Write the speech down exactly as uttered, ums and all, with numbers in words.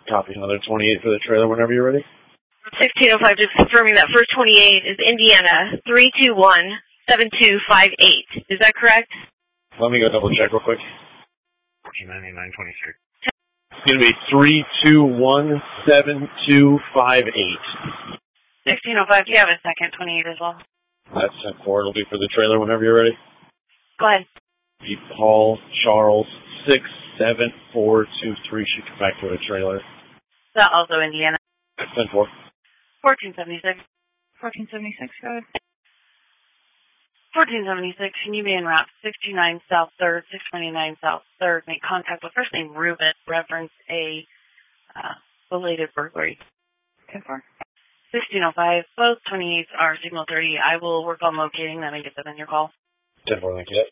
Copy. Another twenty-eight for the trailer whenever you're ready. sixteen oh five, just confirming that first twenty-eight is Indiana three two one seven two five eight. Is that correct? Let me go double check real quick. fourteen ninety-nine twenty-six. It's going to be three two one seven two five eight. sixteen oh five, do you have a second twenty-eight as well? That's sent forward. It'll be for the trailer whenever you're ready. Go ahead. Be Paul Charles six seven four two three. Should come back to a trailer. Is that also Indiana? That's sent forward. fourteen seventy-six. fourteen seventy-six, go ahead. fourteen seventy-six, can you be en route sixty-nine South third, six twenty-nine South third, make contact with first name Ruben, reference a uh, belated burglary. ten four. sixteen oh five, both twenty-eights are signal thirty. I will work on locating them and get them in your call. ten four, thank you.